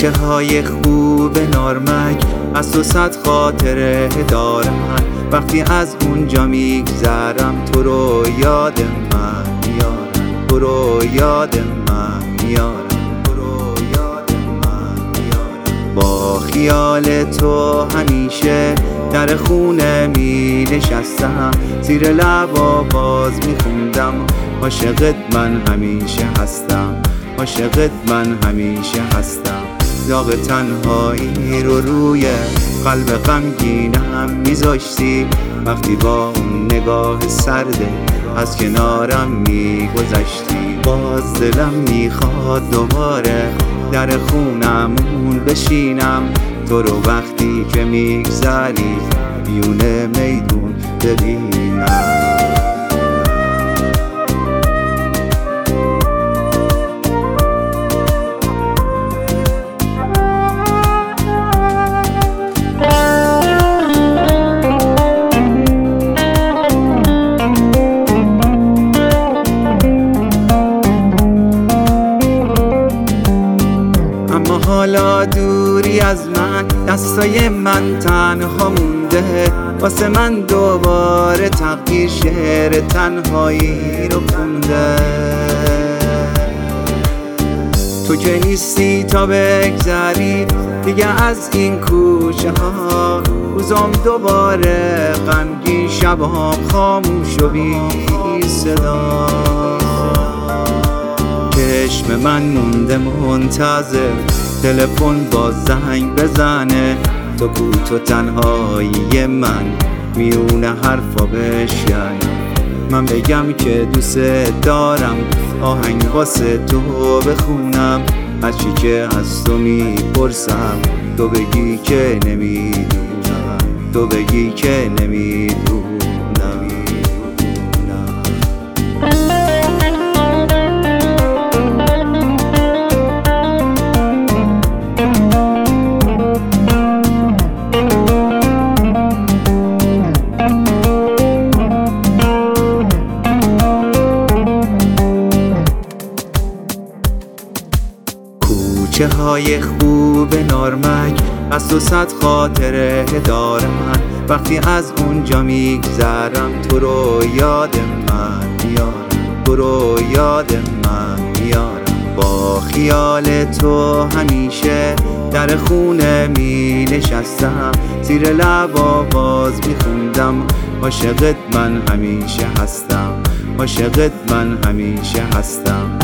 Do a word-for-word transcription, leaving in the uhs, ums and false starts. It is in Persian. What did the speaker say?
کوچه های خوب نارمک از تو صد خاطره دارم. وقتی از اونجا میگذرم تو رو یاد من میارم، تو رو یاد من میارم، تو رو یاد من میارم. با خیال تو همیشه در خونه می نشستم، زیر لب آواز می خوندم عاشقت من همیشه هستم، عاشقت من همیشه هستم. داغ تنهایی رو روی قلب غمگینم میذاشتی وقتی با اون نگاه سرده از کنارم میگذشتی. باز دلم میخواد دوباره در خونمون بشینم، تو رو وقتی که میگذری میونه میدون ببینم. حالا دوری از من، دستای من تنها مونده، واسه من دوباره تقدیر شعر تنهایی رو خونده. تو که نیستی تا بگذری دیگه از این کوچه ها، روزام دوباره غمگین، شبام خاموش و بی صدا. چشم من مونده منتظر تلفن با زنگ بزنه، تو کو تو تنهایی من میونه حرفا بشین. من بگم که دوست دارم، آهنگ واسه تو بخونم، هرچی که از تو میپرسم تو بگی که نمیدونم، تو بگی که نمیدونم. کوچه های خوب نارمک از تو صد خاطره دارم. وقتی از اونجا میگذرم تو رو یاد من میارم، تو رو یاد من میارم. با خیال تو همیشه در خونه می نشستم، زیر لب آواز میخوندم عاشقت من همیشه هستم، عاشقت من همیشه هستم.